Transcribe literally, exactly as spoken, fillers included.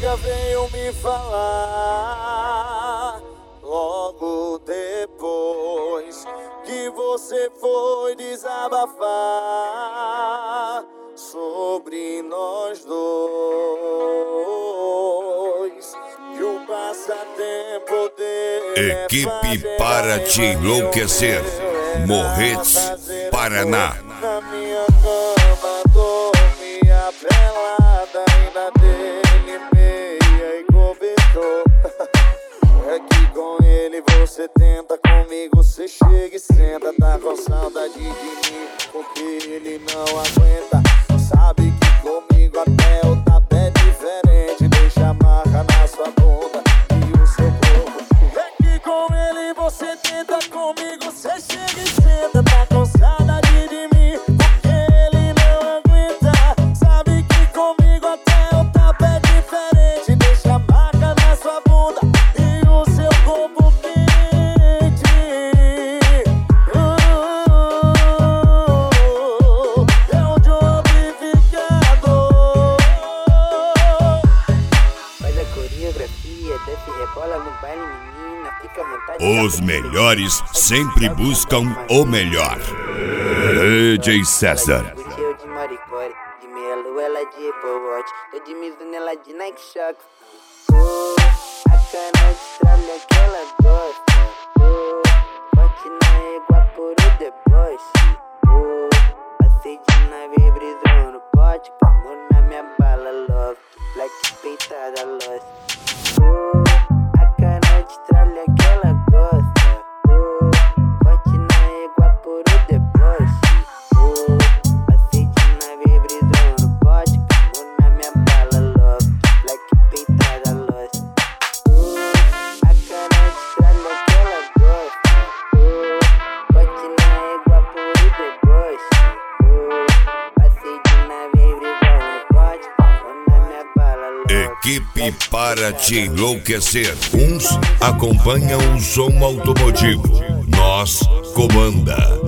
amiga veio me falar logo depois que você foi desabafar sobre nós dois. E o passatempo dele Equipe para te enlouquecer. Morretes, Paraná. Na minha cama dormia pelada e na dele meia e cobertor. É que com ele você tenta, comigo você chega e senta. Tá com saudade de mim porque ele não aguenta. Sabe que comigo até o tapa é diferente. Deixa a marca na sua bunda e o seu corpo. É que com ele você tenta, comigo você chega e senta. Tá com saudade de mim porque ele não aguenta. Sabe que comigo até o tapa é diferente. Deixa a marca na sua bunda e o seu corpo quente. uh, É um job amplificado. Faz a coreografia, desce, rebola no baile, menina, fica à vontade. Os melhores sempre buscam o melhor. D J César. Cheio de maricore, de meia lua, ela de Apple Watch. Tô de Mizuno, ela de Nike Shox. Oh, a cana de tralha que ela gosta. Oh, forte na égua por o deboche. Oh, passei de nave brisando no pote. Como na minha bala, love. Black peitada, lost. Oh, a cana de tralha que ela gosta. Oh, forte na égua por o deboche. Oh, passei de nave brisando no pote. Como na minha bala, love. Black peitada, lost. Oh, a cana de tralha que ela gosta. Oh, forte na égua por o deboche. Oh, passei de nave brisando no pote. Como na minha bala, love. Equipe para te enlouquecer. Uns acompanham o som automotivo. Nós comanda.